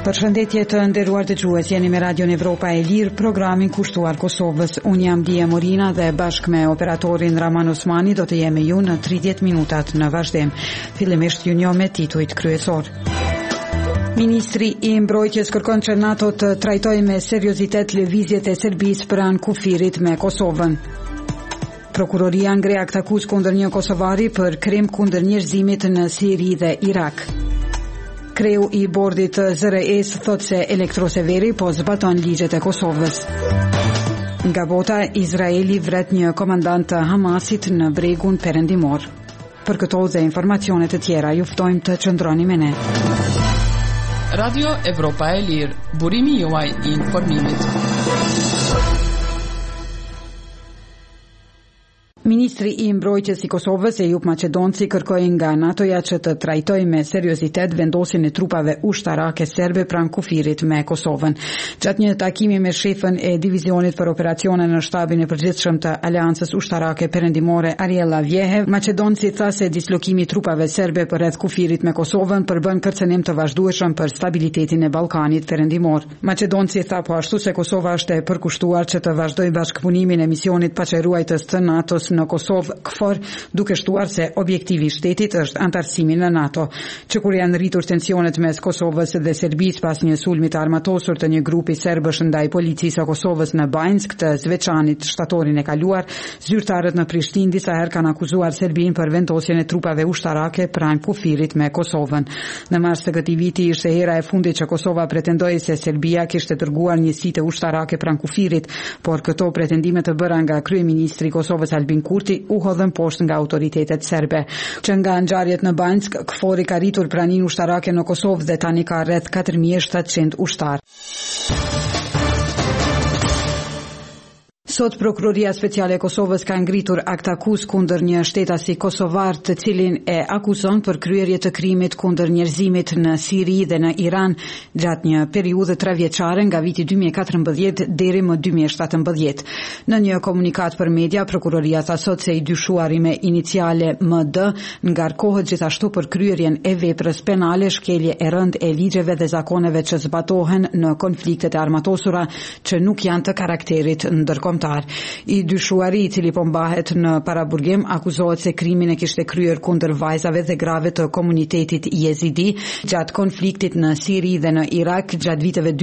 Përshëndetje të nderuar dëgjues, jeni me Radion Evropa e Lirë, programin kushtuar Kosovës. Unë jam Dia Morina dhe bashkë me operatorin Raman Osmani do të jemi ju në 30 minutat në vazhdim. Fillimisht ju njoh me titujt kryesor. Ministri i Mbrojtjes kërkon që NATO të trajtojë me seriozitet lëvizjet e Serbisë pranë kufirit me Kosovën. Prokuroria ngre akt akuzë kundër një kosovari për krim kundër njerëzimit në Siri dhe Irak. Kreu i bordit të ZRE-s thot se Elektroseveri po zbaton ligjet e Kosovës. Nga bota, Izraeli vret një komandant të Hamasit në bregun perëndimor. Për këto dhe informacionet të tjera, ju ftojmë të qëndroni me ne. Radio Evropa e Lirë, burimi juaj i informimit. Ministri i Mbrojtjes i Kosovës Ejup Maqedonci kërkoi nga NATO-ja që të trajtojë me seriozitet vendosjen e trupave ushtarake serbe pranë kufirit me Kosovën. Gjatë një takimi me shefën e divizionit për operacione në shtabin e përgjithshëm të Aleancës Ushtarake Perëndimore Ariela Vjehe, Maqedonci tha se dislokimi i trupave serbe përreth kufirit me Kosovën përbën kërcënim të vazhdueshëm për stabilitetin e Ballkanit Perëndimor. Maqedonci tha po ashtu se Kosova është e përkushtuar që të vazhdojë bashkëpunimin e misionit paqeruajtës të NATO-s në Kosovë KFOR, duke shtuar se objektivi i shtetit është antarësimi në NATO. Që kur janë rritur tensionet mes Kosovës dhe Serbisë pas një sulmi të armatosur të një grupi serbësh ndaj policisë së Kosovës në Banjsk të Zvečanit shtatorin e kaluar, zyrtarët në Prishtinë disa herë kanë akuzuar Serbinë për vendosjen e trupave ushtarake pranë kufirit me Kosovën. Në mars të këtij viti ishte hera e fundit që Kosova pretendoi se Serbia kishte dërguar njësitë ushtarake pranë kufirit, por këto pretendime të bëra nga kryeministri i Kosovës Albin Kurti u hodhën poshtë nga autoritetet serbe. Që nga ngjarjet në Banjsk, KFOR-i ka rritur praninë ushtarake në Kosovë dhe tani ka rreth 4700 ushtar. Sot Prokuroria Speciale e Kosovës ka ngritur akt akuzë kundër një shtetasi kosovar të cilin e akuzon për kryerje të krimit kundër njerëzimit në Siri dhe në Iran gjatë një periudhë 3 vjeçare nga viti 2014 deri më 2017. Në një komunikat për media, Prokuroria tha sot se i dyshuari me iniciale MD ngarkohet gjithashtu për kryerjen e veprës penale, shkelje e rënd e ligjeve dhe zakoneve që zbatohen në konfliktet e armatosura që nuk janë të karakterit ndërkombëtar. I dyshuari, i cili po mbahet në paraburgim, akuzohet se krimin e kishte kryer kundër vajzave dhe grave të komunitetit jezidi gjatë konfliktit në Siri dhe në Irak gjatë viteve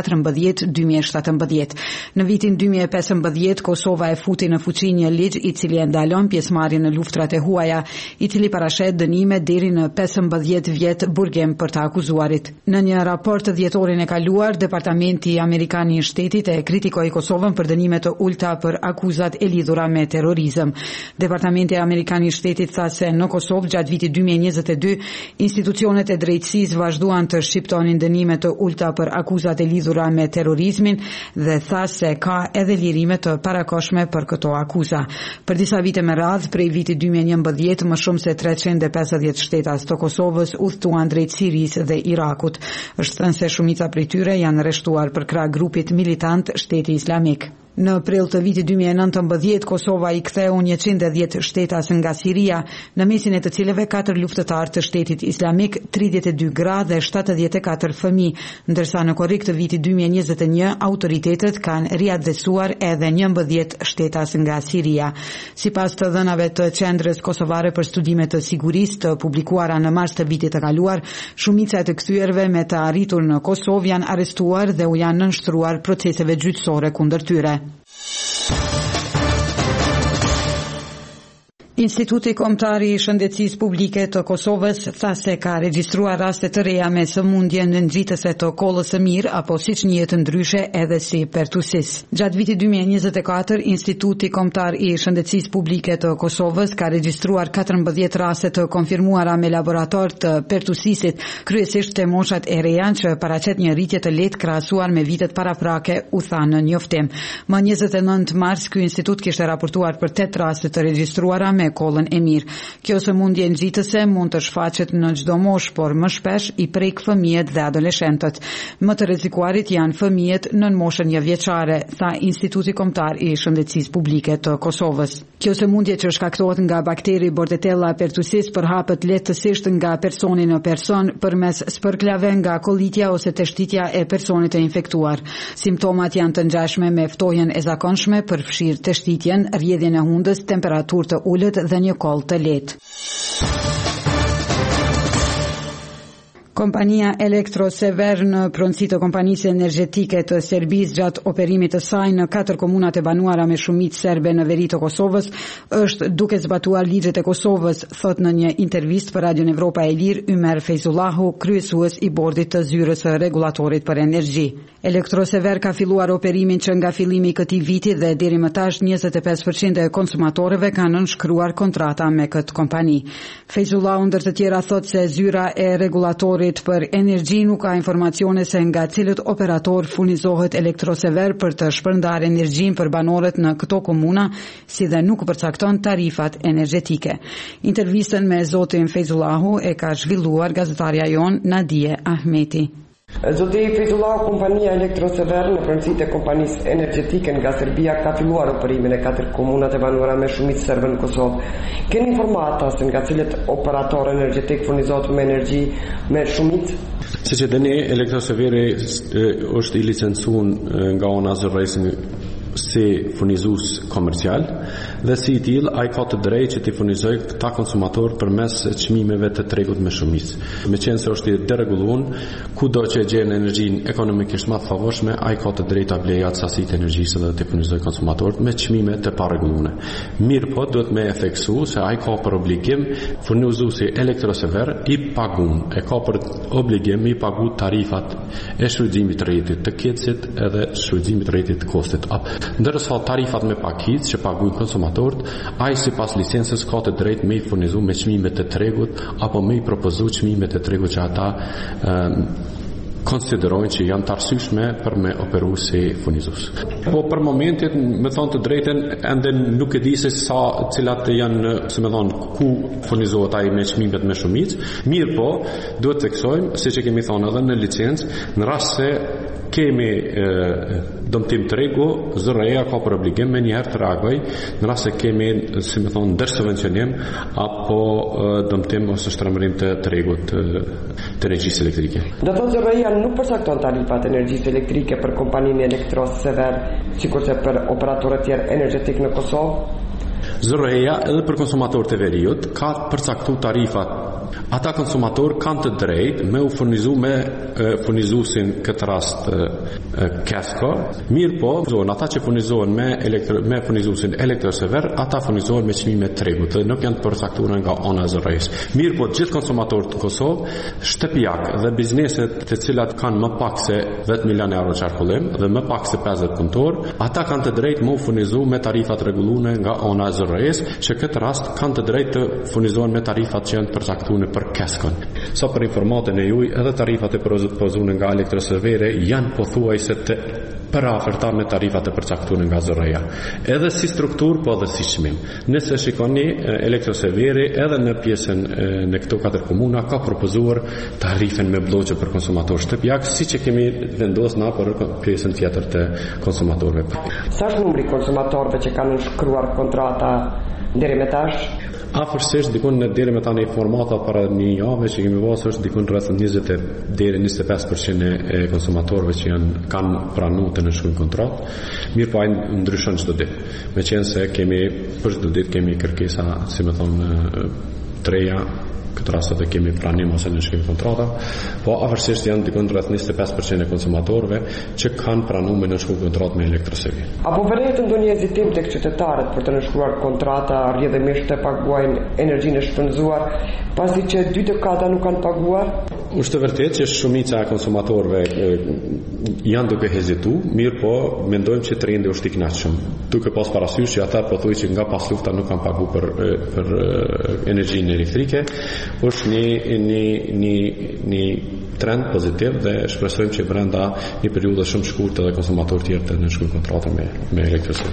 2014-2017. Në vitin 2015 Kosova e futi në fuqi një ligj i cili e ndalon pjesëmarrjen në luftrat e huaja, i cili parashet dënime deri në 15 vjet burgim për të akuzuarit. Në një raport të dhjetorin e kaluar, Departamenti Amerikan i Shtetit e kritikoi Kosovën për dënime të ulta për akuzat e lidhura me terrorizëm. Departamenti Amerikan i Shtetit tha se në Kosovë gjatë vitit 2022 institucionet e drejtësisë vazhduan të shqiptonin dënime të ulta për akuzat e lidhura me terrorizmin dhe tha se ka edhe lirime të parakoshme për këto akuza. Për disa vite me radhë, prej vitit 2011, më shumë se 350 shtetas të Kosovës udhëtuan drejt Sirisë dhe Irakut. Është thënë se shumica prej tyre janë arrestuar për krah grupit militant Shteti Islamik. Në prill të vitit 2019, Kosova i ktheu 110 shtetas nga Siria, në mesin e të cilëve 4 luftëtar të Shtetit Islamik, 32 gra dhe 74 fëmijë, ndërsa në korrik të vitit 2021 autoritetet kanë riadhesuar edhe 11 shtetas nga Siria. Sipas të dhënave të Qendrës Kosovare për Studime të Sigurisë të publikuara në mars të vitit të kaluar, shumica e të kthyer me të arritur në Kosovë janë arrestuar dhe u janë nënshtruar proceseve gjyqësore kundër tyre. Instituti Kombëtar i Shëndetësisë Publike të Kosovës tha se ka regjistruar raste të reja me sëmundje nënxitëse të kollës së mirë apo siç njihet ndryshe edhe si pertusis. Gjatë vitit 2024, Instituti Kombëtar i Shëndetësisë Publike të Kosovës ka regjistruar 14 raste të konfirmuara me laborator të pertusisit, kryesisht te moshat e reja që paraqet një rritje të lehtë krahasuar me vitet paraprake, u tha në njoftim. Më 29 mars ky institut kishte raportuar për 8 raste të regjistruara me me kollën e mirë. Kjo sëmundje ngjitëse mund të shfaqet në çdo moshë, por më shpesh i prek fëmijët dhe adoleshentët. Më të rrezikuarit janë fëmijët nën moshën 1 vjeçare, tha Instituti Kombëtar i Shëndetësisë Publike të Kosovës. Kjo sëmundje që shkaktohet nga bakteri Bordetella pertussis përhapet lehtësisht nga personi në person përmes spërklave nga kollitja ose teshtitja e personit të infektuar. Simptomat janë të ngjashme me ftohjen e zakonshme, përfshirë teshtitjen, rrjedhjen e hundës, temperaturë të ulët dhe një koll të lehtë. Kompania Elektrosever në pronësi të kompanisë energjetike të Serbisë gjatë operimit të saj në 4 komunat e banuara me shumicë serbe në veri të Kosovës është duke zbatuar ligjet e Kosovës, thot në një intervistë për Radion Evropa e Lirë Ymer Fejzullahu, kryesues i bordit të zyrës së rregullatorit për energji. Elektrosever ka filluar operimin që nga fillimi i këtij viti dhe deri më tash 25% e konsumatorëve kanë nënshkruar kontrata me këtë kompani. Fejzullahu ndër të tjera thot se zyra e rregullatorit për energji nuk ka informacione se nga cilët operator furnizohet Elektrosever për të shpërndarë energjinë për banorët në këto komuna, si dhe nuk përcakton tarifat energjetike. Intervistën me zotin Fejzullahu e ka zhvilluar gazetarja jon Nadije Ahmeti. Zoti Fejzullahu, kompania Elektrosever në pronësitë e kompanisë energjetike nga Serbia ka filluar operimin e 4 komunat e banuara me shumicë serbe në Kosovë. Keni informata se nga cilët operator energjetik furnizohet me energji me shumicë? Siç e dini, Elektroseveri është i licencuar nga ona zërrejse si furnizues komercial dhe si i tillë ai ka të drejtë që të furnizojë këta konsumator përmes çmimeve të tregut me shumicë. Meqense se është i deregulluar, kudo që gjen energjinë ekonomikisht më të favorshme, ai ka të drejtë ta blejë atë sasitë energjisë dhe të furnizojë konsumatorët me çmime të parregulluara. Mirë po, duhet me e theksu se ai ka për obligim furnizuesi Elektrosever i pagun, e ka për obligim i pagu tarifat e shfrytëzimit të rrjetit të kecit edhe shfrytëzimit të rrjetit të kostit. Ndërsa tarifat me pakic që paguajnë konsumatorët, ai sipas licencës ka të drejtë me i furnizu me çmime të tregut apo me i propozu çmime të tregut që ata konsiderojnë që janë të arsyeshme për me operu si furnizues. Po për momentin, me thonë të drejten, ende nuk e di se sa cilat janë, se me thonë, ku furnizohet ai me çmimet me shumicë. Mirë po, duhet të theksojmë, siç e kemi thonë edhe në licencë, në rast se kemi dëmtim tregu, zërreja ka për obligim me njëherë të reagoj në rast se kemi, si me thonë, ndërsubvencionim apo dëmtim ose shtrembërim të tregut të energjisë elektrike. Do të thotë zërreja nuk përcakton tarifat energjisë elektrike për kompaninë Elektrosever, sikurse për operatorët tjerë energjetik në Kosovë? Zërreja edhe për konsumatorët e veriut ka përcaktuar tarifat. Ata konsumator kanë të drejtë me u furnizu me furnizuesin këtë rast Kesko. Mirë po, ata që furnizohen me furnizuesin Elektrosever, ata furnizohen me çmime tregut dhe nuk janë përcaktuar nga ona e zërrejës. Mirë po, gjithë konsumatorët të Kosovë, shtëpiak dhe bizneset të cilat kanë më pak se 10 milion euro qarkullim dhe më pak se 50 punëtor, ata kanë të drejtë me u furnizu me tarifat rregulluar nga ona e zërrejës, që këtë rast kanë të drejtë të furnizohen me tarifat që janë përcaktuar për Keskon. Sa për informatën e juaj, edhe tarifat e propozuara nga Elektroseveri janë pothuajse të paraafërta me tarifat e përcaktuara nga zërreja. Edhe si strukturë, po edhe si çmim. Nëse shikoni, Elektroseveri edhe në pjesën në këto 4 komuna ka propozuar tarifën me bloqe për konsumator shtëpiak, siç e kemi vendosur na për pjesën tjetër të konsumatorëve. Sa është numri konsumatorëve që kanë nënshkruar kontrata deri më tash? Afërsisht dikon në deri me tani formata para një jave që kemi pasur është dikon rreth 20 deri 25% e konsumatorëve që kanë pranuar të nënshkruajnë kontratë. Mirë po ai ndryshon çdo ditë. Meqense kemi për çdo ditë kemi kërkesa, si më thonë, treja këtë rastet e kemi pranim ose nënshkrim kontrata, po afërsisht janë dikon rreth 25% e konsumatorëve që kanë pranuar me nënshkrim kontratë me Elektrosever. Apo vërtet ndonjë hezitim tek qytetarët për të nënshkruar kontrata rrjedhimisht të paguajnë energjinë e shpenzuar, pasi që 2/4 nuk kanë paguar? Është vërtet që shumica e konsumatorëve janë duke hezitu, mirë po mendojmë që trendi është i kënaqshëm. Duke pas parasysh që ata pothuajse që nga pas lufta nuk kanë paguar për energjinë elektrike, është një trend pozitiv dhe shpresojmë që brenda një periudhe shumë shkurtë edhe konsumatorët tjerë të nënshkruajnë kontrata me Elektrosever.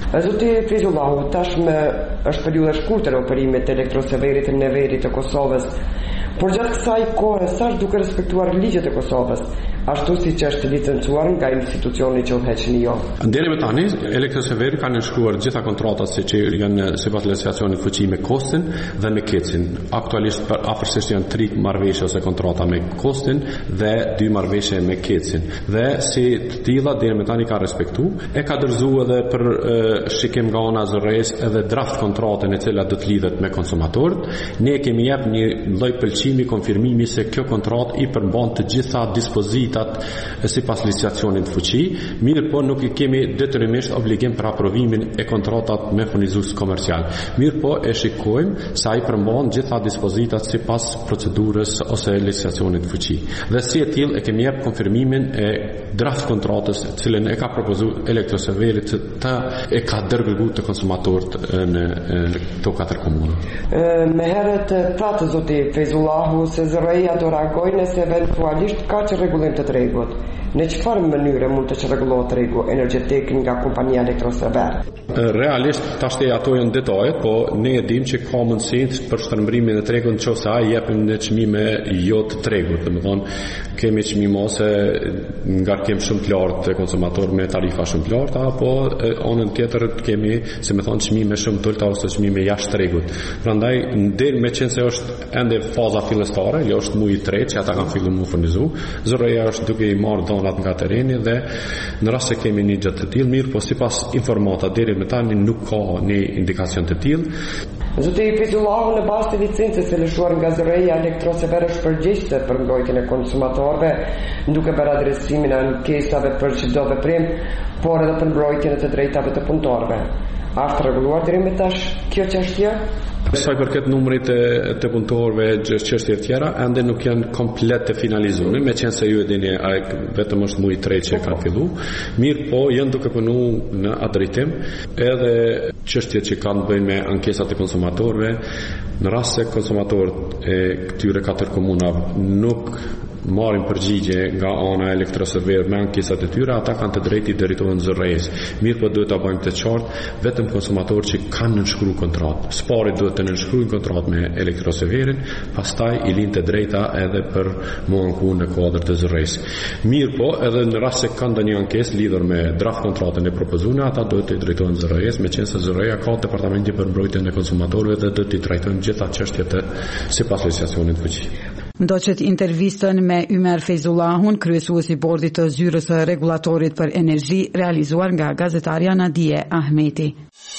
Zoti Frizullahu, tashmë është periudha e shkurtër e operimit të elektroseverit në veri të Kosovës, por gjatë kësaj kohe sa është duke respektuar ligjet e Kosovës, ashtu siç është licencuar nga institucioni që udhëheqni jo. Deri më tani, elektroseveri kanë nënshkruar gjitha kontratat që janë sipas legislacionit fuqi me Kostin dhe me Kecin. Aktualisht afërsisht janë 3 marrëveshje ose kontrata me Kostin dhe 2 marrëveshje me Kecin. Dhe si të tilla deri më tani ka respektuar, e ka dorëzuar edhe për shikim nga ana zërres edhe draft kontratën e cila do të lidhet me konsumatorët. Ne kemi jep një lloj pëlqimi, konfirmimi se kjo kontratë i përmban të gjitha dispozitat sipas licitacionit fuqi, mirë po nuk i kemi detyrimisht obligim për aprovimin e kontratat me furnizues komercial. Mirë po e shikojmë se ai përmban gjitha dispozitat sipas procedurës ose licitacionit fuqi. Dhe si e tillë e kemi jep konfirmimin e draft kontratës, cilën e ka propozuar elektroseverit të e ka dërguar të konsumatorët në këto 4 komuna. Me herët pratë zoti Fezullahu se zërëja do reagoj nëse eventualisht ka që rregullim të tregut. Në çfarë mënyre mund të çrregullohet tregu energjetik nga kompania Elektrosever? Realisht tash ato janë detajet, po ne e dimë që ka mundësi për shtrëmbrimin e tregut nëse ai japim në çmime jo të tregut, domethënë kemi çmime ose ngarkim shumë të lartë te konsumator me tarifa shumë të larta, apo anën tjetër kemi, si më thon, çmime shumë të ulta ose çmime jashtë tregut. Prandaj deri me qenë se është ende faza fillestare, jo është muji i tretë që ata kanë filluar të furnizu, zërëja është duke i marrë donat nga tereni dhe në rast se kemi një gjë të tillë, mirë, po sipas informata deri më tani nuk ka një indikacion të tillë. Zoti Fizullahu, në bazë të licencës e lëshuar nga zërëja, Elektrosever është përgjegjëse për mbrojtjen e konsumatorëve, duke bërë adresimin e ankesave për çdo veprim, por edhe për mbrojtjen e të drejtave të punëtorëve. Është rregulluar deri më tash kjo çështje? Sa i përket numrit të punëtorëve, çështje të tjera ende nuk janë komplet të finalizuar, me qenë se ju e dini vetëm është muji i tretë që kanë filluar. Mirë, po janë duke punuar në atë drejtim, edhe çështjet që kanë të bëjnë me ankesat e konsumatorëve, në rast se konsumatorët e këtyre 4 komunave nuk marrin përgjigje nga ana e Elektrosever me ankesat e tyre, ata kanë të drejtë i drejtohen zërres. Mirë, po duhet ta bëjmë të qartë, vetëm konsumatorët që kanë nënshkruar kontratë. Sparit duhet të nënshkruajnë kontratë me Elektroseverin, pastaj i linë të drejta edhe për mu ankuar në kuadër të zërres. Mirë, po edhe në rast se kanë ndonjë ankesë lidhur me draft kontratën e propozuar, ata duhet të drejtohen zërres, meqense se zërreja ka departamentin për mbrojtjen e konsumatorëve dhe duhet të trajtojnë gjitha çështjet sipas legislacionit fuqi. Ndoqet intervistën me Ymer Feyzullahun, kryesuesi i bordit të zyrës së rregullatorit për energji, realizuar nga gazetarja Nadije Ahmeti.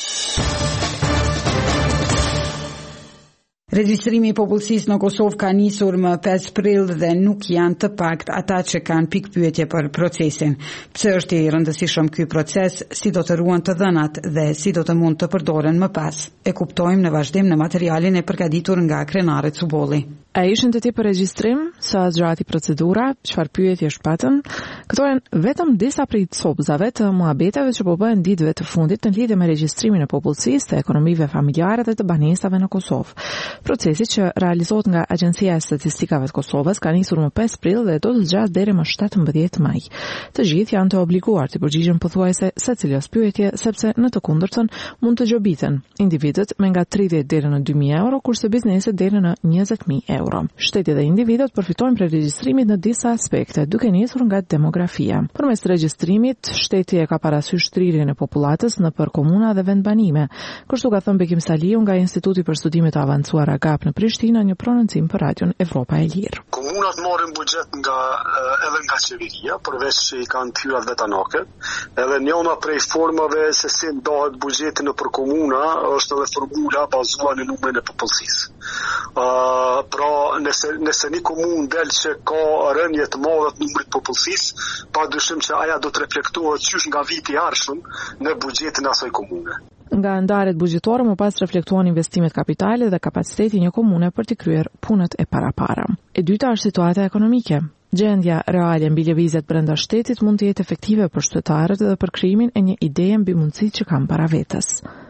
Regjistrimi i popullsisë në Kosovë ka nisur më 5 prill dhe nuk janë të paktë ata që kanë pikpyetje për procesin. Pse është i rëndësishëm ky proces, si do të ruhen të dhënat dhe si do të mund të përdoren më pas. E kuptojmë në vazhdim në materialin e përgatitur nga Krenare Cubolli. A ishin të tip për regjistrim, sa zgjati procedura, çfarë pyetje shpatën? Këto janë vetëm disa prej copëzave të muhabeteve që po bëhen ditëve të fundit në lidhje me regjistrimin e popullsisë, të ekonomive familjare dhe të banesave në Kosovë. Procesi që realizohet nga Agjencia e Statistikave të Kosovës ka nisur më 5 prill dhe do të zgjatet deri më 17 maj. Të gjithë janë të obliguar të përgjigjen pothuajse secilës pyetje, sepse në të kundërtën mund të gjobiten individët me nga 30 deri në 2000 euro, kurse bizneset deri në 20.000 euro. Shteti dhe individët përfitojnë prej regjistrimit në disa aspekte, duke nisur nga demografia. Përmes regjistrimit, shteti e ka parasysh thrirjen e popullatës nëpër komuna dhe vendbanime, kështu ka thënë Bekim Saliu nga Instituti për Studime të Avancuara GAP në Prishtinë, një prononcim për Radion Evropa e Lirë. Komunat marrin buxhet edhe nga qeveria, përveç që i kanë pyrat vetanake, edhe njëna prej formave se si ndahet buxheti nëpër komuna është edhe formula bazuar në numrin e popullsisë. Pra nëse një komunë del që ka rënje të madhe të numrit popullsisë, padyshim që aja do të reflektohet qysh nga viti i ardhshëm në buxhetin e asaj komune. Nga ndarjet buxhetore më pas reflektohen investimet kapitale dhe kapaciteti i një komune për të kryer punët e parapara. E dyta është situata ekonomike. Gjendja reale mbi lëvizjet brenda shtetit mund të jetë efektive për qytetarët dhe për krijimin e një ideje mbi mundësitë që kanë para vetes.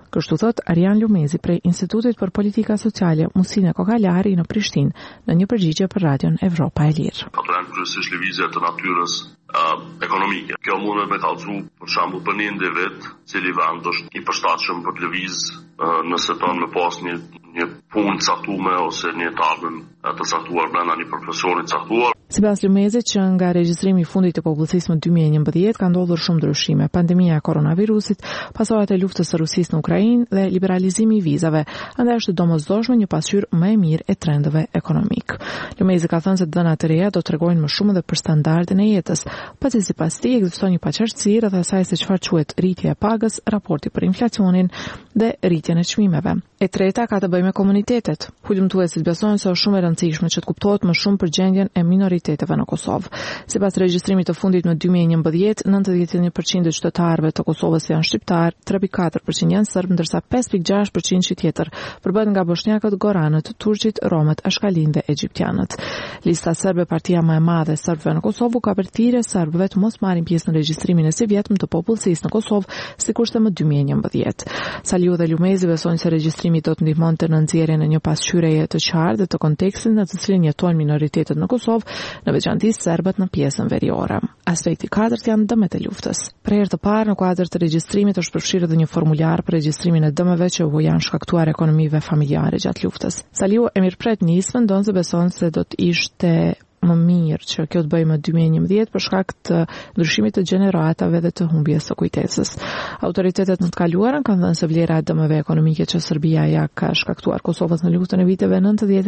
Kështu thot Arjan Lumezi prej Institutit për Politika Sociale Musine Kokalari në Prishtinë në një përgjigje për Radion Evropa e Lirë. Ato janë kryesisht lëvizje të natyrës ekonomike. Kjo mundet me kallëzu për shembull për një individ, cili vend është i përshtatshëm për të lëvizë nëse ton me pas një punë caktuar ose një tabën të caktuar brenda një profesioni caktuar. Sipas Lumezit, që nga regjistrimi i fundit të popullsisë në 2011 ka ndodhur shumë ndryshime: pandemia e koronavirusit, pasojat e luftës së Rusisë në Ukrainë dhe liberalizimi i vizave, andaj është domosdoshme një pasqyrë më e mirë e trendeve ekonomik. Lumezi ka thënë se dhënat të reja do t'tregojnë më shumë edhe për standardin e jetës, pasi sipas tij ekziston një paqartësi rreth asaj se çfarë quhet rritja e pagës, raporti për inflacionin dhe rritjen e çmimeve. E treta ka të bëjë me komunitetet. Hulumtuesit besojnë se është shumë e rëndësishme që të kuptohet më shumë për gjendjen e minoriteteve në Kosovë. Sipas regjistrimit të fundit në 2011, 91% e qytetarëve të Kosovës janë shqiptar, 3.4% janë serb, ndërsa 5.6% tjetër përbëhet nga bosnjakët, goranët, turqit, romët, ashkalinë dhe egjiptianët. Lista serbe, partia më e madhe e serbëve në Kosovë, ka për thirrje serbëve të mos marrin pjesë në regjistrimin e së vjetëm të popullsisë në Kosovë, sikurse më 2011. Saliu dhe Lumezi besojnë se regjistrimi do të ndihmonte në nxjerrjen e një pasqyreje të qartë të kontekstit në të cilin jetojnë minoritetet në Kosovë, në veçantë serbët në pjesën veriore. Aspekti i katërt janë dëmet e luftës. Për herë të parë në kuadër të regjistrimit është përfshirë edhe një formular për regjistrimin e dëmeve që u janë shkaktuar ekonomive familjare gjatë luftës. Saliu e mirëpret nismën, ndonse beson se do të ishte më mirë që kjo të bëjë më 2011 për shkak të ndryshimit të gjeneratave dhe të humbjes së kujtesës. Autoritetet në të kaluarën kanë thënë se vlera e dëmeve ekonomike që Serbia ja ka shkaktuar Kosovës në luftën e viteve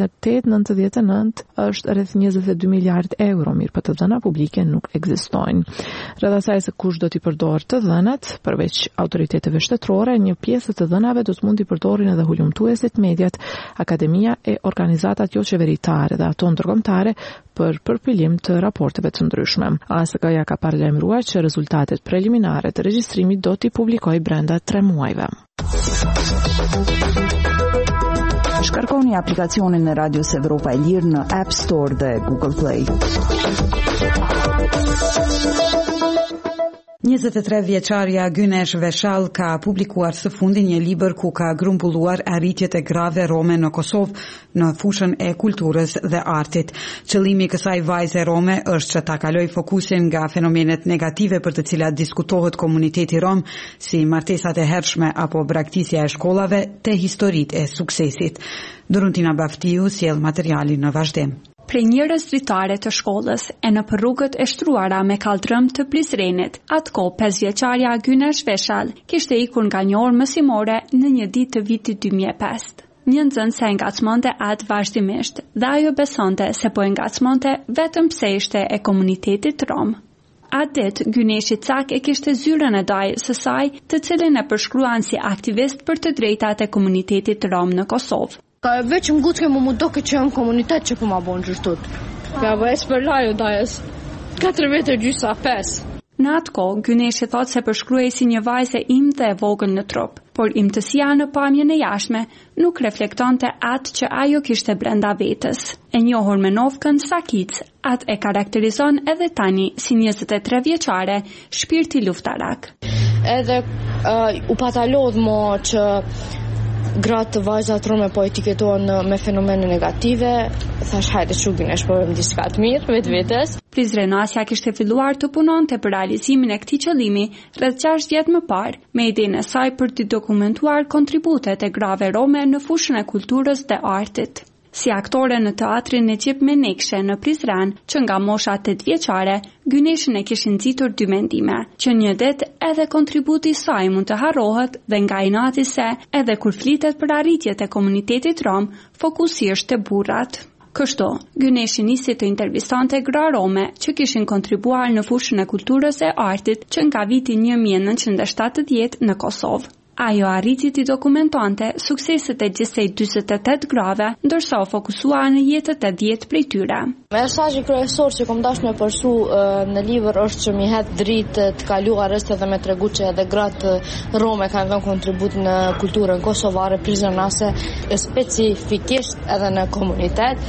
98-99 është rreth 22 miliardë euro, mirë për të dhëna publike nuk ekzistojnë. Rreth asaj se kush do t'i përdorë të dhënat, përveç autoriteteve shtetërore, një pjesë të dhënave do të mund t'i përdorin edhe hulumtuesit, mediat, akademia e organizatat jo qeveritare dhe ato ndërkombëtare për përpilim të raporteve të ndryshme. ASK-ja ka paralajmëruar që rezultatet preliminare të regjistrimit do t'i publikojë brenda 3 muajve. Shkarkoni aplikacionin e Radios Evropa e Lirë në App Store dhe Google Play. 23 vjeçarja Günesh Veshall ka publikuar së fundi një libër ku ka grumbulluar arritjet e grave rome në Kosovë në fushën e kulturës dhe artit. Qëllimi i kësaj vajze rome është që ta kaloj fokusin nga fenomenet negative për të cilat diskutohet komuniteti rom, si martesat e hershme apo braktisja e shkollave, te historitë e suksesit. Doruntina Baftiu sjell materialin në vazhdim. Prej njerëz dritare të shkollës e në për rrugët e shtruara me kaldrëm të Prizrenit, atko 5 vjeçarja Günesh Veshall kishte ikur nga një orë mësimore në një ditë të vitit 2005. Një nxënëse e ngacmonte atë vazhdimisht dhe ajo besonte se po e ngacmonte vetëm pse ishte e komunitetit rom. Atë ditë, Gyneshi Cak e kishte zyrën e daj së saj, të cilin e përshkruan si aktivist për të drejtat e komunitetit rom në Kosovë. Ka veç më gutë kemë më doke që jam komunitet që po ma bonë gjështut. Ja bëjës për laju dajes, 4 vete gjysa 5. Në atë kohë, Gyneshi thot se përshkruaj si një vajze im dhe e vogël në trup, por imtësia në pamjen e jashtme nuk reflektonte atë që ajo kishte brenda vetës. E njohur me novkën Sakic, atë e karakterizon edhe tani si 23 vjeçare, shpirti luftarak. Edhe u patalodh mo që gratë të vajzat rome po etiketohen me fenomene negative, thash hajde Gynesh po vëm diçka të mirë vetvetes. Prizrenasja kishte filluar të punonte për realizimin e këtij qëllimi rreth 6 vjet më parë, me idenë e saj për të dokumentuar kontributet e grave rome në fushën e kulturës dhe artit. Si aktore në teatrin e Gjip Menekshë në Prizren, që nga mosha 8 vjeçare, Gyneshin e kishin nxitur 2 mendime, që një ditë edhe kontributi i saj mund të harrohet dhe nga inati se edhe kur flitet për arritjet e komunitetit rom, fokusi është te burrat. Kështu, Gyneshi nisi të intervistonte gra rome që kishin kontribuar në fushën e kulturës e artit që nga viti 1970 në Kosovë. Ajo arriti të dokumentonte sukseset e gjithsej 48 grave, ndërsa u fokusua në jetët e 10 prej tyre. Mesazhi kryesor që kom dashur me përsu në libër është që mi hedh dritë të kaluarës edhe me tregu që edhe gratë rome kanë dhënë kontribut në kulturën kosovare, prizrenase, specifikisht edhe në komunitet.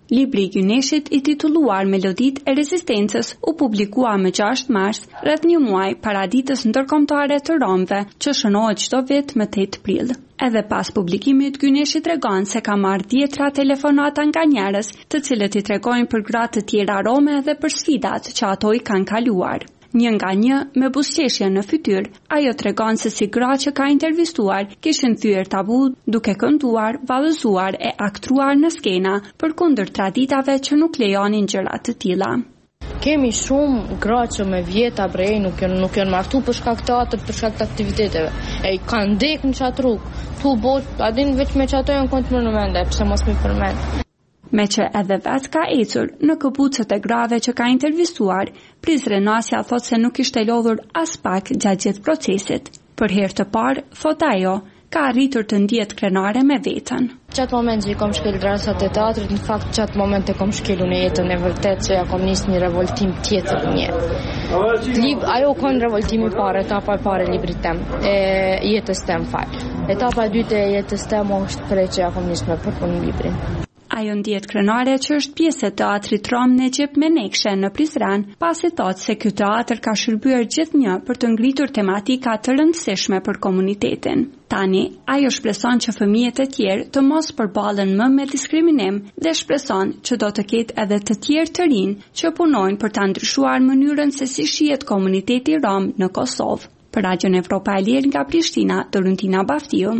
Libri i Gjyneshit i titulluar Meloditë e Rezistencës u publikua më 6 mars, rreth një muaj para ditës ndërkombëtare të Romëve, që shënohet çdo vit më 8 prill. Edhe pas publikimit, Gjyneshi tregon se ka marrë 10 telefonata nga njerëz, të cilët i tregojnë për gratë të tjera rome dhe për sfidat që ato i kanë kaluar. Një nga një, me buzëqeshje në fytyrë, ajo tregon se si gra që ka intervistuar kishin thyer tabu duke kënduar, vallëzuar e aktruar në skena përkundër traditave që nuk lejonin gjëra të tilla. Kemi shumë gra që me vjeta brej nuk janë martu për shkak të teatrit, për shkak të aktiviteteve. E kanë ndek në çat rrugë. Tu bot, a din veç me çato janë kontë në mend, pse mos më përmend. Me që edhe vetë ka ecur në këpucët e grave që ka intervistuar, Priz Renasja thot se nuk ishte lodhur as pak gjatë gjithë procesit. Për herë të parë, thot ajo, ka arritur të ndihet krenare me veten. Qatë moment që i kom shkel drasat e teatrit, në fakt qatë moment e kom shkelu në jetën e vërtet që ja kom nis një revoltim tjetër një. Ajo kon revoltimi parë, etapa e parë e librit tem, e jetës tem fal. Etapa e dytë e jetës tem është prej që ja kom nis me përpunim librin. Ajo ndihet krenare që është pjesë e teatrit rom në Gjep Menekshë në Prizren, pasi thotë se ky teatr ka shërbyer gjithnjë për të ngritur tematika të rëndësishme për komunitetin. Tani, ajo shpreson që fëmijët e tjerë të mos përballen më me diskriminim dhe shpreson që do të ketë edhe të tjerë të rinj që punojnë për ta ndryshuar mënyrën se si shihet komuniteti rom në Kosovë. Për Radion Evropa e Lirë nga Prishtina, Dorentina Baftiu.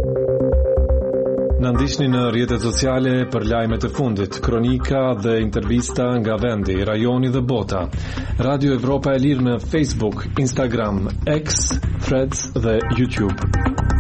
Në ndiqni në rrjetet sociale për lajmet e fundit, kronika dhe intervista nga vendi, rajoni dhe bota. Radio Evropa e Lirë në Facebook, Instagram, X, Threads dhe YouTube.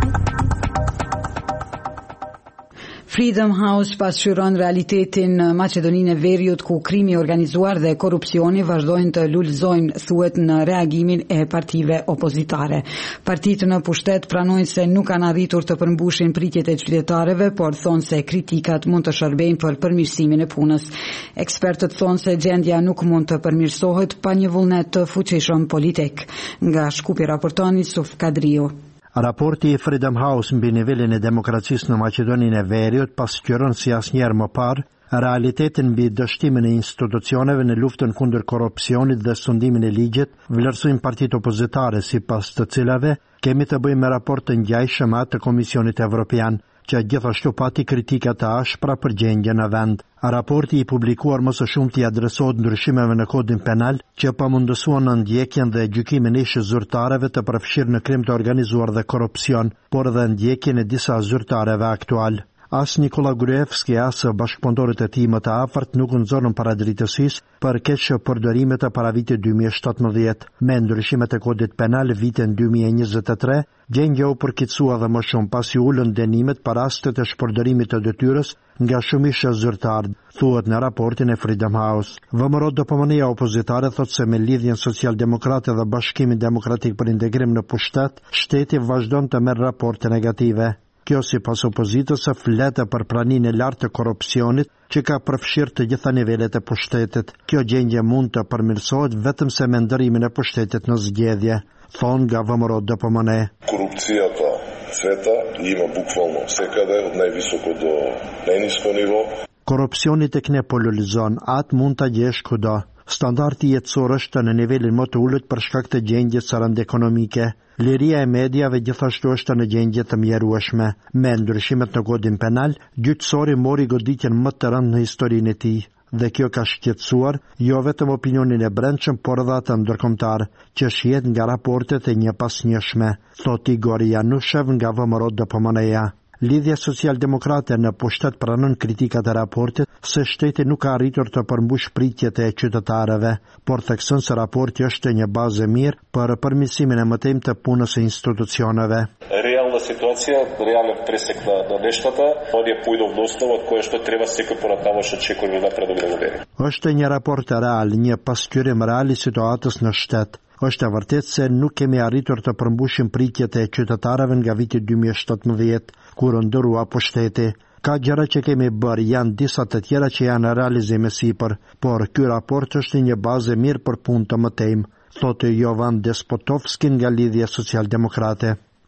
Freedom House pasqyron realitetin në Maqedoninë e Veriut ku krimi organizuar dhe korrupsioni vazhdojnë të lulëzojnë, thuhet në reagimin e partive opozitare. Partitë në pushtet pranojnë se nuk kanë arritur të përmbushin pritjet e qytetarëve, por thonë se kritikat mund të shërbejnë për përmirësimin e punës. Ekspertët thonë se gjendja nuk mund të përmirësohet pa një vullnet të fuqishëm politik. Nga Shkupi raporton Yusuf Kadriu. Raporti i Freedom House mbi nivelin e demokracisë në Maqedoninë e Veriut pasqyron si asnjëherë më parë realitetin mbi dështimin e institucioneve në luftën kundër korrupsionit dhe sundimin e ligjit, vlerësojnë partitë opozitare sipas të cilave kemi të bëjmë me raport të ngjajshëm atë të Komisionit Evropian, që gjithashtu pati kritika të ashpra për gjendjen në vend. Raporti i publikuar më së shumti adresohet ndryshimeve në kodin penal që pamundësuan në ndjekjen dhe gjykimin e zyrtarëve të përfshirë në krim të organizuar dhe korrupsion, por edhe ndjekjen e disa zyrtarëve aktual. As Nikola Gruevski as bashkëpunëtorët e tij më të afërt nuk u nxorën para drejtësisë për keq përdorime të para vitit 2017. Me ndryshimet e kodit penal vitin 2023, gjendja u përkeqësua dhe më shumë pasi ulën dënimet për rastet e shpërdorimit të detyrës nga shumica zyrtarë, thuhet në raportin e Freedom House. VMRO DPMN-ja opozitare thotë se me lidhjen Social-Demokrate dhe Bashkimin Demokratik për Integrim në pushtet, shteti vazhdon të merr raporte negative. Kjo sipas opozitës fletë për praninë e lartë të korrupsionit që ka përfshirë të gjitha nivelet e pushtetit. Kjo gjendje mund të përmirësohet vetëm se me ndërimin e pushtetit në zgjedhje, thonë nga VMRO DPMN. Корупцията света има буквално всекъде, от най-високо до най-ниско ниво. Korrupsioni tek ne polarizon, atë mund ta gjesh kudo. Standardi jetësor është në nivelin më të ulët për shkak të gjendjes së rëndë ekonomike. Liria e mediave gjithashtu është në gjendje të mjerueshme. Me ndryshimet në kodin penal, gjyqësori mori goditjen më të rëndë në historinë e tij. Dhe kjo ka shqetësuar jo vetëm opinionin e brendshëm, por edhe atë ndërkombëtar, që shihet nga raportet e një pas njëshme, thot Igor Janushev nga VMRO DPMN-ja. Lidhja Social-Demokrate në pushtet pranon kritikat e raportit se shteti nuk ka arritur të përmbush pritjet e qytetarëve, por thekson se raporti është një bazë e mirë për përmirësimin e mëtejmë të punës së institucioneve. Реална ситуация, реален пресек на нещата, он е поидов до основа од кое што треба секој понатамош очекуваме напред да го. Është një raport real, një pasqyrim real i situatës në shtet. Është e vërtetë se nuk kemi arritur të përmbushim pritjet e qytetarëve nga viti 2017, kur ndërua pushteti. Ka gjëra që kemi bërë, janë disa të tjera që janë realizime sipër, por ky raport është një bazë mirë për punë të mëtejmë, thotë Jovan Despotovski nga Lidhja Social-Demokrate.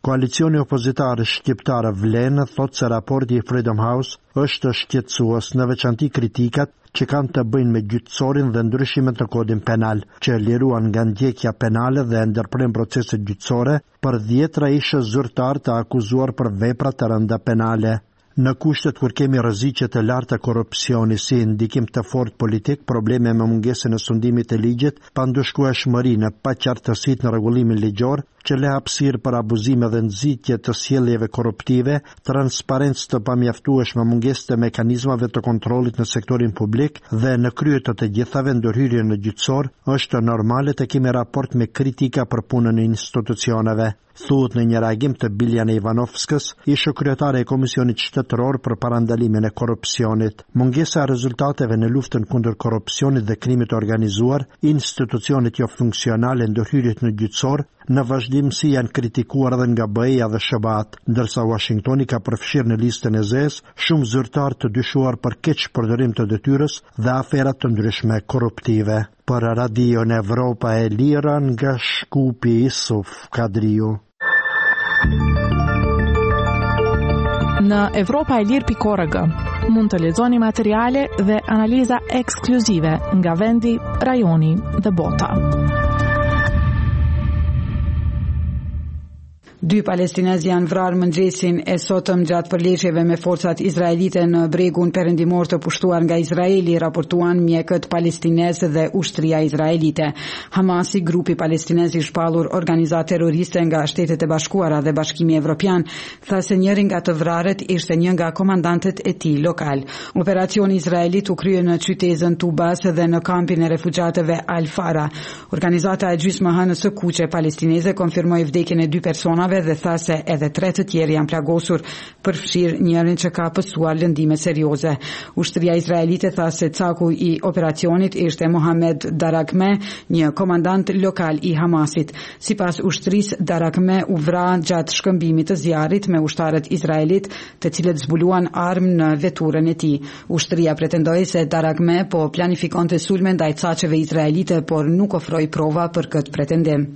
Koalicioni opozitar shqiptar Vlen thot se raporti i Freedom House është shqetësues, në veçanti kritikat që kanë të bëjnë me gjyqësorin dhe ndryshimet në kodin penal, që liruan nga ndjekja penale dhe ndërprim proceset gjyqësore për 10 ishë zyrtar të akuzuar për vepra të rënda penale. Në kushtet kur kemi rreziqe të larta korrupsioni si ndikim të fortë politik, probleme me mungesën e sundimit të ligjit, pandushkueshmëri në paqartësitë në rregullimin ligjor, që le hapësirë për abuzime dhe nxitje të sjelljeve korruptive, transparencë të pamjaftueshme, mungesë të mekanizmave të kontrollit në sektorin publik dhe në krye të gjithave ndërhyrje në gjyqësor, është normale të kemi raport me kritika për punën e institucioneve. Thuhet në një reagim të Biljane Ivanovskës, ish kryetare e Komisionit Shtetëror për parandalimin e korrupsionit. Mungesa e rezultateve në luftën kundër korrupsionit dhe krimit të organizuar, institucionet jo funksionale ndërhyrjet në gjyqësor, në vazhdimsi janë kritikuar edhe nga BE-ja dhe SHBA-t, ndërsa Washingtoni ka përfshirë në listën e zezë shumë zyrtar të dyshuar për keq përdorim të detyrës dhe aferat të ndryshme korruptive. Për Radio në Evropa e Lira nga Shkupi Isuf Kadriu. Në evropaelir.org mund të lexoni materiale dhe analiza ekskluzive nga vendi, rajoni dhe bota. 2 palestinezë janë vrarë mëngjesin e sotëm gjatë përleqjeve me forcat izraelite në bregun perëndimor të pushtuar nga Izraeli, raportuan mjekët palestinezë dhe ushtria izraelite. Hamasi, grupi palestinez i shpallur organizat terroriste nga Shtetet e Bashkuara dhe Bashkimi Evropian, tha se njëri nga të vrarët ishte një nga komandantët e tij lokal. Operacioni izraelit u krye në qytetin Tubas dhe në kampin e refugjatëve Al-Fara. Organizata e gjysmëhënës së kuqe palestineze konfirmoi vdekjen e 2 personave dhe tha se edhe 3 të tjerë janë plagosur, përfshirë njërin që ka pësuar lëndime serioze. Ushtria izraelite tha se caku i operacionit ishte Mohamed Darakme, një komandant lokal i Hamasit. Sipas ushtrisë, Darakme u vra gjatë shkëmbimit të zjarrit me ushtarët izraelit, të cilët zbuluan armë në veturën e tij. Ushtria pretendoi se Darakme po planifikonte sulme ndaj caqeve izraelite, por nuk ofroi prova për këtë pretendim.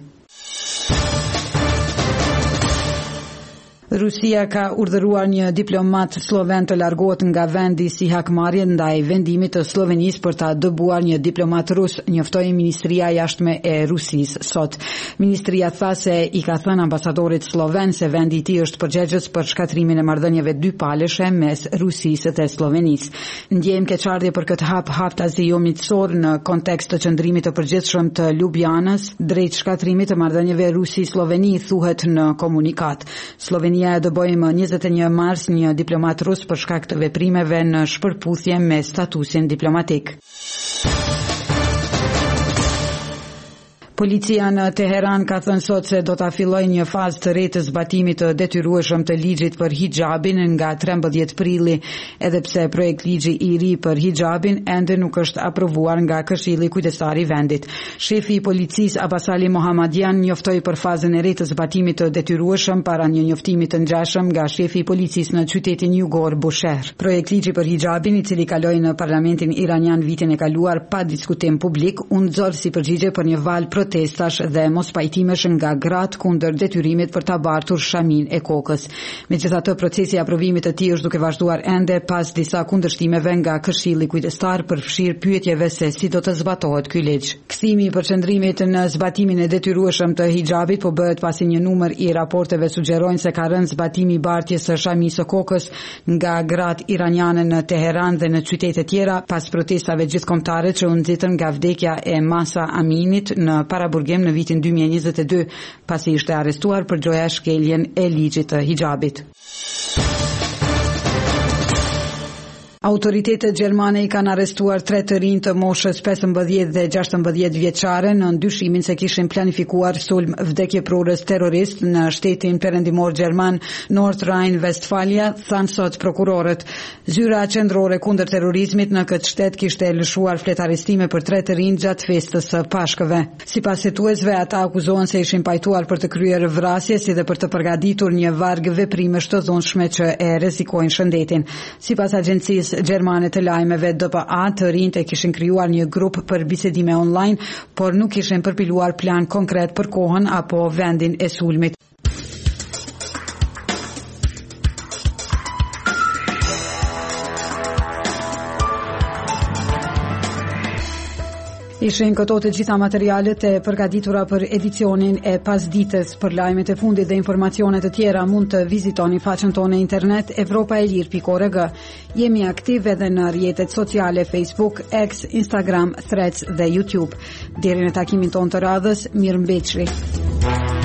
Rusia ka urdhëruar një diplomat sloven të largohet nga vendi si hakmarrje ndaj vendimit të Slovenisë për ta dëbuar një diplomat rus, njoftoi Ministria e Jashtme e Rusisë sot. Ministria tha se i ka thënë ambasadorit sloven se vendi i tij është përgjegjës për shkatrimin e marrëdhënieve dypaleshe mes Rusisë dhe Slovenisë. Ndjejmë keqardhje për këtë hap haftazi jo miqësor në kontekst të qëndrimit të përgjithshëm të Ljubljanës drejt shkatrimit të marrëdhënieve Rusi-Sloveni, thuhet në komunikat. Slovenia e dëboi më 21 mars një diplomat rus për shkak të veprimeve në shpërputhje me statusin diplomatik. Policia në Teheran ka thënë sot se do ta fillojë një fazë të re të zbatimit të detyrueshëm të ligjit për hijabin nga 13 prilli, edhe pse projekt ligji i ri për hijabin ende nuk është aprovuar nga Këshilli Kujdestar i vendit. Shefi i policisë Abbas Ali Mohammadian njoftoi për fazën e re të zbatimit të detyrueshëm para një njoftimi të ngjashëm nga shefi i policisë në qytetin jugor Bushehr. Projekt ligji për hijabin, i cili kaloi në parlamentin iranian vitin e kaluar pa diskutim publik, u nxorr si përgjigje për një val protestash dhe mos pajtimesh nga gratë kundër detyrimit për ta bartur shamin e kokës. Megjithatë, procesi i aprovimit të tij është duke vazhduar ende pas disa kundërshtimeve nga Këshilli Kujdestar për fshirë pyetjeve se si do të zbatohet ky ligj. Kthimi i përqendrimit në zbatimin e detyrueshëm të hijabit po bëhet pasi një numër i raporteve sugjerojnë se ka rënë zbatimi i bartjes së shamisë së kokës nga gratë iraniane në Teheran dhe në qytete tjera pas protestave gjithkombëtare që u nxitën nga vdekja e Mahsa Aminit në Paraburgim në vitin 2022, pasi ishte arrestuar për gjoja shkeljen e ligjit të hijabit. Autoritetet gjermane i kanë arrestuar 3 të rinj të moshës 15 dhe 16 vjeçare në ndyshimin se kishin planifikuar sulm vdekjeprorës terrorist në shtetin perëndimor gjerman North Rhine-Westfalia, thanë sot prokurorët. Zyra qendrore kundër terrorizmit në këtë shtet kishte lëshuar fletarestime për 3 të rinj gjatë festës së Pashkëve. Sipas hetuesve, ata akuzohen se ishin pajtuar për të kryer vrasje si dhe për të përgatitur një varg veprime të dhunshme që e rrezikojnë shëndetin. Sipas agjencisë gjermane të lajmeve DPA, të rinjt e kishin krijuar një grup për bisedime online, por nuk kishin përpiluar plan konkret për kohën apo vendin e sulmit. Ishin këto të gjitha materialet e përgatitura për edicionin e pasdites. Për lajmet e fundit dhe informacione të tjera mund të vizitoni faqen tonë internet europaelir.org. Jemi aktiv edhe në rrjetet sociale Facebook, X, Instagram, Threads dhe YouTube. Deri në takimin tonë të radhës, mirëmbëjtje.